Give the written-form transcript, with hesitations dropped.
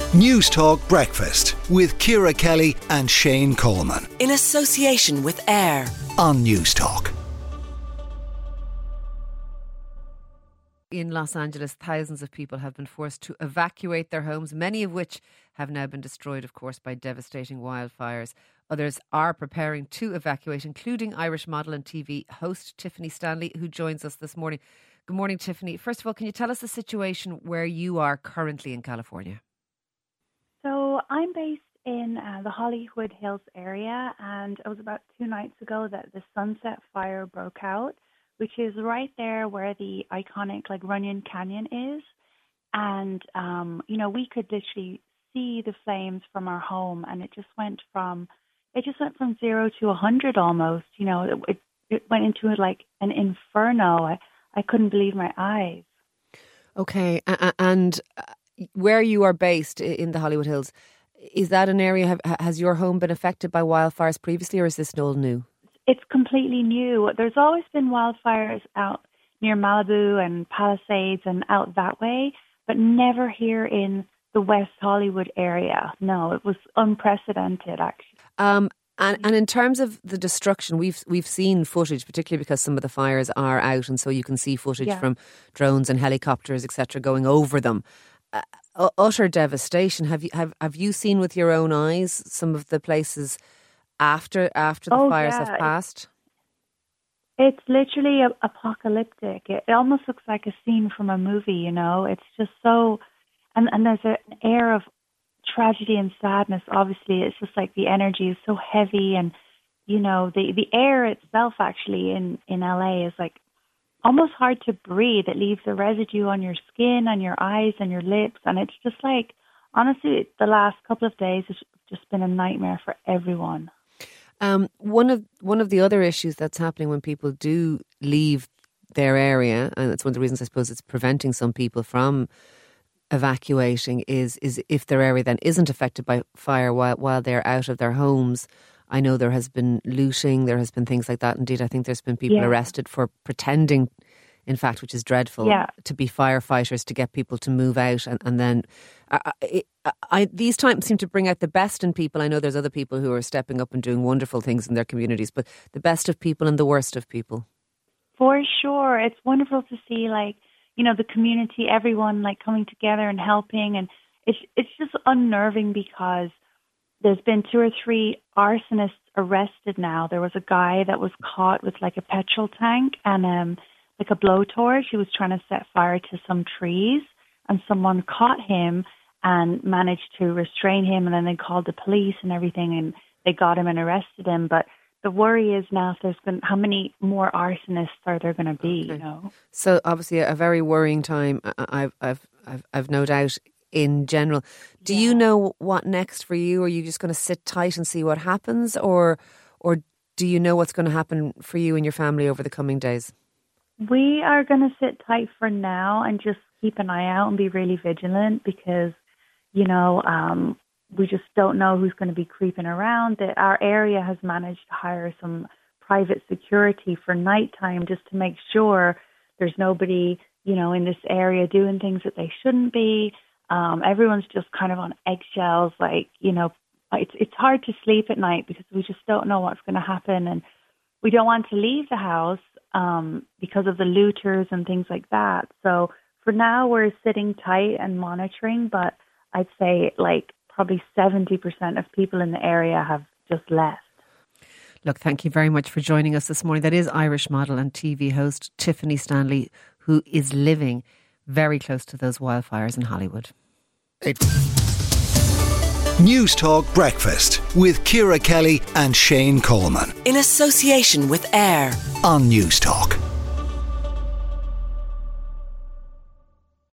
News Talk Breakfast with Ciara Kelly and Shane Coleman. In association with AIR On News Talk. In Los Angeles, thousands of people have been forced to evacuate their homes, many of which have now been destroyed, of course, by devastating wildfires. Others are preparing to evacuate, including Irish model and TV host Tiffany Stanley, who joins us this morning. Good morning, Tiffany. First of all, can you tell us the situation where you are currently in California? So I'm based in the Hollywood Hills area, and it was about 2 nights ago that the Sunset Fire broke out, which is right there where the iconic Runyon Canyon is. And, we could literally see the flames from our home, and it just went from 0 to 100 almost. It went into an inferno. I couldn't believe my eyes. Okay, and where you are based in the Hollywood Hills, is that an area, has your home been affected by wildfires previously, or is this all new? It's completely new. There's always been wildfires out near Malibu and Palisades and out that way, but never here in the West Hollywood area. No, it was unprecedented, actually. And in terms of the destruction, we've seen footage, particularly because some of the fires are out, and so you can see footage from drones and helicopters, etc., going over them. Utter devastation. Have you seen with your own eyes some of the places after the fires have passed? It's literally apocalyptic. It almost looks like a scene from a movie. It's just so, and there's an air of tragedy and sadness. Obviously, it's just like the energy is so heavy, and the air itself actually in LA is almost hard to breathe. It leaves a residue on your skin, on your eyes, and your lips, and it's just honestly, the last couple of days has just been a nightmare for everyone. One of the other issues that's happening when people do leave their area, and it's one of the reasons I suppose it's preventing some people from evacuating, is if their area then isn't affected by fire while they're out of their homes. I know there has been looting, there has been things like that. Indeed, I think there's been people arrested for pretending, in fact, which is dreadful, to be firefighters to get people to move out. And then these times seem to bring out the best in people. I know there's other people who are stepping up and doing wonderful things in their communities, but the best of people and the worst of people. For sure. It's wonderful to see, the community, everyone coming together and helping. And it's just unnerving because there's been 2 or 3 arsonists arrested now. There was a guy that was caught with a petrol tank and a blowtorch. He was trying to set fire to some trees, and someone caught him and managed to restrain him, and then they called the police and everything, and they got him and arrested him. But the worry is now how many more arsonists are there going to be? Okay. So obviously a very worrying time. I've no doubt. In general, do you know what next for you? Are you just going to sit tight and see what happens, or do you know what's going to happen for you and your family over the coming days? We are going to sit tight for now and just keep an eye out and be really vigilant because, we just don't know who's going to be creeping around. Our area has managed to hire some private security for nighttime just to make sure there's nobody, in this area doing things that they shouldn't be. Everyone's just kind of on eggshells, it's hard to sleep at night because we just don't know what's going to happen, and we don't want to leave the house because of the looters and things like that. So for now, we're sitting tight and monitoring, but I'd say probably 70% of people in the area have just left. Look, thank you very much for joining us this morning. That is Irish model and TV host Tiffany Stanley, who is living very close to those wildfires in Hollywood. News Talk Breakfast with Ciara Kelly and Shane Coleman. In association with AIR On News Talk.